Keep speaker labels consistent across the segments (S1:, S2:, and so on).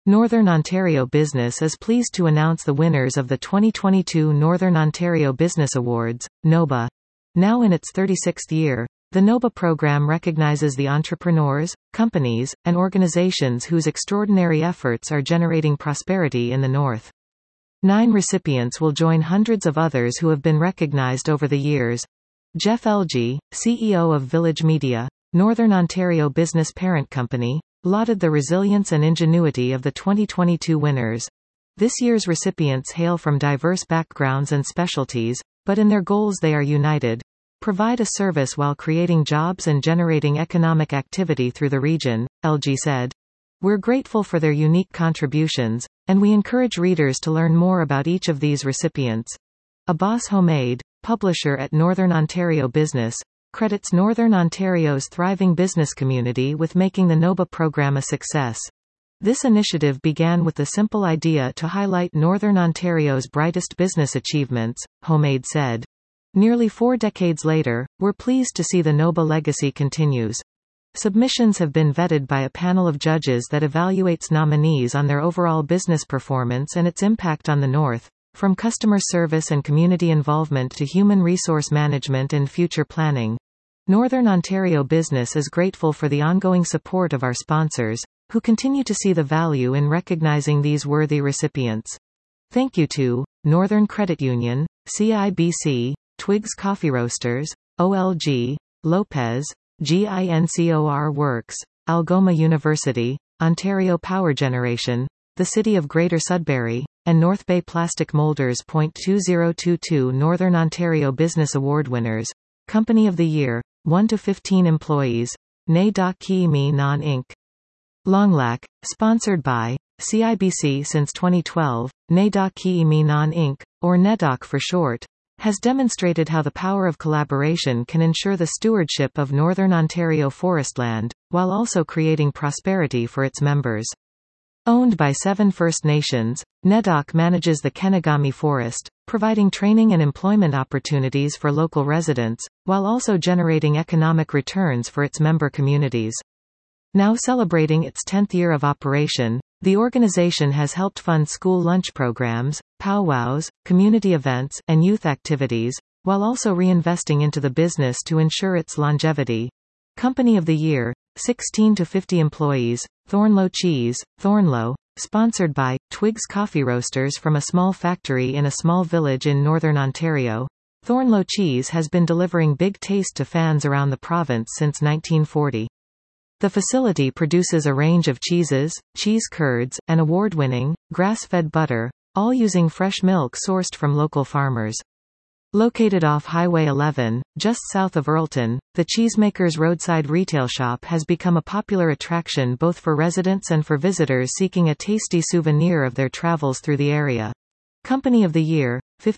S1: Northern Ontario Business is pleased to announce the winners of the 2022 Northern Ontario Business Awards, NOBA. Now in its 36th year, the NOBA program recognizes the entrepreneurs, companies, and organizations whose extraordinary efforts are generating prosperity in the North. 9 recipients will join hundreds of others who have been recognized over the years. Jeff Elgie, CEO of Village Media, Northern Ontario Business Parent Company, lauded the resilience and ingenuity of the 2022 winners. This year's recipients hail from diverse backgrounds and specialties, but in their goals they are united: provide a service while creating jobs and generating economic activity through the region, Elgie said. We're grateful for their unique contributions, and we encourage readers to learn more about each of these recipients. Abbas Homade, publisher at Northern Ontario Business, credits Northern Ontario's thriving business community with making the NOBA program a success. This initiative began with the simple idea to highlight Northern Ontario's brightest business achievements, Homade said. Nearly 4 decades later, we're pleased to see the NOBA legacy continues. Submissions have been vetted by a panel of judges that evaluates nominees on their overall business performance and its impact on the North, from customer service and community involvement to human resource management and future planning. Northern Ontario Business is grateful for the ongoing support of our sponsors, who continue to see the value in recognizing these worthy recipients. Thank you to Northern Credit Union, CIBC, Twigs Coffee Roasters, OLG, Lopez, GINCOR Works, Algoma University, Ontario Power Generation, the City of Greater Sudbury, and North Bay Plastic Molders. 2022 Northern Ontario Business Award winners. Company of the Year, 1 to 15 employees, Ne.Doc Ki-Mi Non Inc. Longlac, sponsored by CIBC since 2012, Ne.Doc Ki-Mi Non Inc., or NEDOC for short, has demonstrated how the power of collaboration can ensure the stewardship of Northern Ontario forestland, while also creating prosperity for its members. Owned by 7 First Nations, NEDOC manages the Kenegami Forest, providing training and employment opportunities for local residents, while also generating economic returns for its member communities. Now celebrating its 10th year of operation, the organization has helped fund school lunch programs, powwows, community events, and youth activities, while also reinvesting into the business to ensure its longevity. Company of the Year, 16 to 50 employees, Thornlow Cheese, Thornlow, sponsored by Twigs Coffee Roasters from a small factory in a small village in Northern Ontario. Thornlow Cheese has been delivering big taste to fans around the province since 1940. The facility produces a range of cheeses, cheese curds, and award-winning, grass-fed butter, all using fresh milk sourced from local farmers. Located off Highway 11, just south of Earlton, the Cheesemaker's roadside retail shop has become a popular attraction both for residents and for visitors seeking a tasty souvenir of their travels through the area. Company of the Year,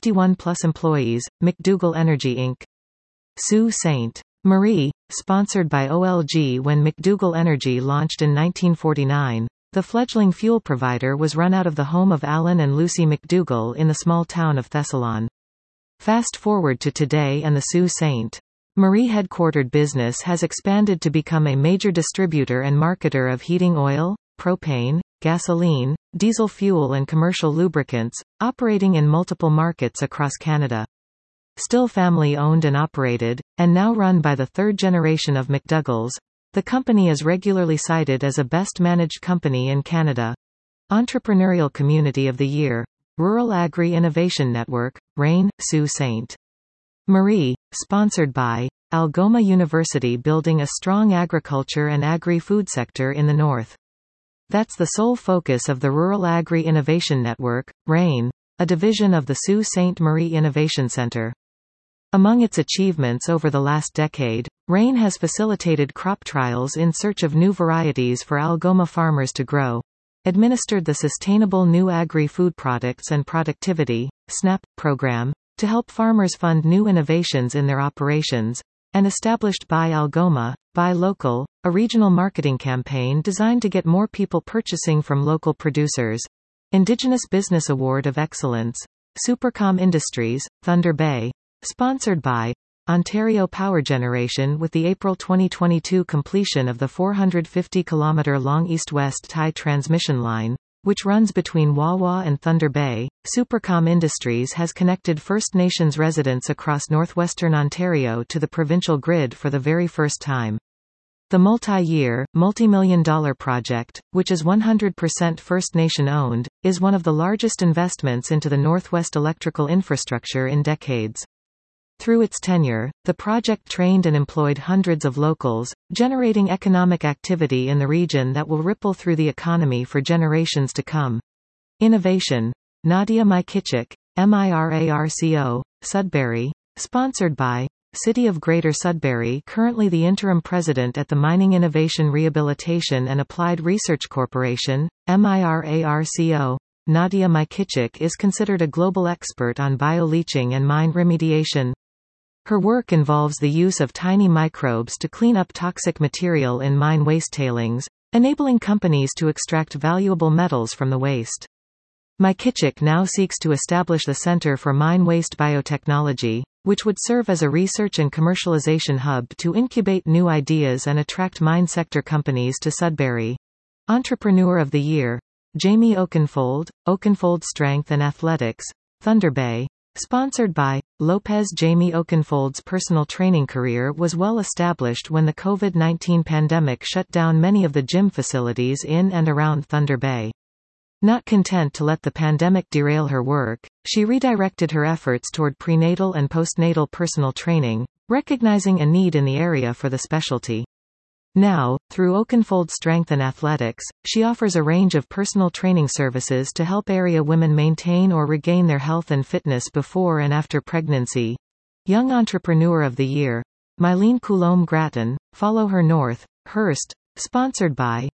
S1: 51+ employees, McDougall Energy Inc. Sault Ste. Marie, sponsored by OLG. When McDougall Energy launched in 1949, the fledgling fuel provider was run out of the home of Alan and Lucy McDougall in the small town of Thessalon. Fast forward to today and the Sault Ste. Marie headquartered business has expanded to become a major distributor and marketer of heating oil, propane, gasoline, diesel fuel and commercial lubricants, operating in multiple markets across Canada. Still family-owned and operated, and now run by the 3rd generation of McDougall's, the company is regularly cited as a best-managed company in Canada. Entrepreneurial Community of the Year, Rural Agri-Innovation Network, RAIN, Sault Ste. Marie, sponsored by Algoma University, building a strong agriculture and agri-food sector in the North. That's the sole focus of the Rural Agri-Innovation Network, RAIN, a division of the Sault Ste. Marie Innovation Centre. Among its achievements over the last decade, RAIN has facilitated crop trials in search of new varieties for Algoma farmers to grow, administered the Sustainable New Agri-Food Products and Productivity (SNAP) program, to help farmers fund new innovations in their operations, and established Buy Algoma, Buy Local, a regional marketing campaign designed to get more people purchasing from local producers. Indigenous Business Award of Excellence, Supercom Industries, Thunder Bay, sponsored by Ontario Power Generation with the April 2022 completion of the 450-kilometre long east-west tie transmission line, which runs between Wawa and Thunder Bay. Supercom Industries has connected First Nations residents across northwestern Ontario to the provincial grid for the very first time. The multi-year, multi-million-dollar project, which is 100% First Nation-owned, is one of the largest investments into the Northwest electrical infrastructure in decades. Through its tenure, the project trained and employed hundreds of locals, generating economic activity in the region that will ripple through the economy for generations to come. Innovation. Nadia Mykychuk, MIRARCO, Sudbury. Sponsored by City of Greater Sudbury, currently the interim president at the Mining Innovation Rehabilitation and Applied Research Corporation, MIRARCO. Nadia Mykychuk is considered a global expert on bioleaching and mine remediation. Her work involves the use of tiny microbes to clean up toxic material in mine waste tailings, enabling companies to extract valuable metals from the waste. Mykychuk now seeks to establish the Center for Mine Waste Biotechnology, which would serve as a research and commercialization hub to incubate new ideas and attract mine sector companies to Sudbury. Entrepreneur of the Year. Jamie Oakenfold, Oakenfold Strength and Athletics, Thunder Bay. Sponsored by Lopez. Jamie Oakenfold's personal training career was well established when the COVID-19 pandemic shut down many of the gym facilities in and around Thunder Bay. Not content to let the pandemic derail her work, she redirected her efforts toward prenatal and postnatal personal training, recognizing a need in the area for the specialty. Now, through Oakenfold Strength and Athletics, she offers a range of personal training services to help area women maintain or regain their health and fitness before and after pregnancy. Young Entrepreneur of the Year. Mylene Coulombe Gratton, Follow Her North, Hearst. Sponsored by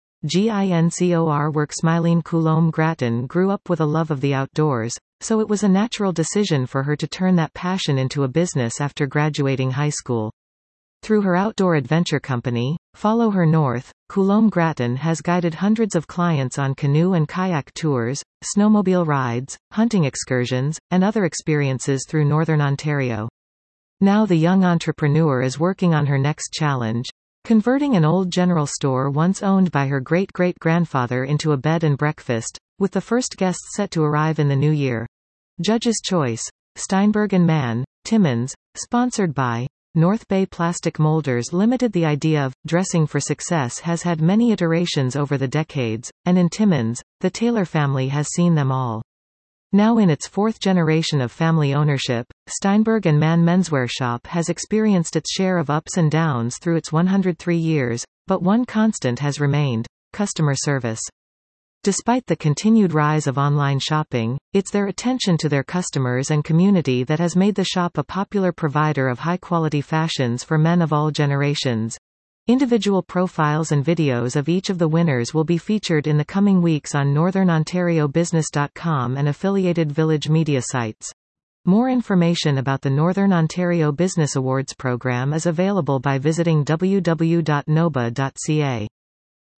S1: GINCOR Works. Mylene Coulombe Gratton grew up with a love of the outdoors, so it was a natural decision for her to turn that passion into a business after graduating high school. Through her outdoor adventure company, Follow Her North, Coulombe Gratton has guided hundreds of clients on canoe and kayak tours, snowmobile rides, hunting excursions, and other experiences through northern Ontario. Now the young entrepreneur is working on her next challenge, converting an old general store once owned by her great-great-grandfather into a bed and breakfast, with the first guests set to arrive in the new year. Judge's Choice. Steinberg and Mann, Timmins. Sponsored by North Bay Plastic Molders Limited. The idea of dressing for success has had many iterations over the decades, and in Timmins, the Taylor family has seen them all. Now in its fourth generation of family ownership, Steinberg and Mann Menswear Shop has experienced its share of ups and downs through its 103 years, but one constant has remained: customer service. Despite the continued rise of online shopping, it's their attention to their customers and community that has made the shop a popular provider of high-quality fashions for men of all generations. Individual profiles and videos of each of the winners will be featured in the coming weeks on northernontariobusiness.com and affiliated Village Media sites. More information about the Northern Ontario Business Awards program is available by visiting www.noba.ca.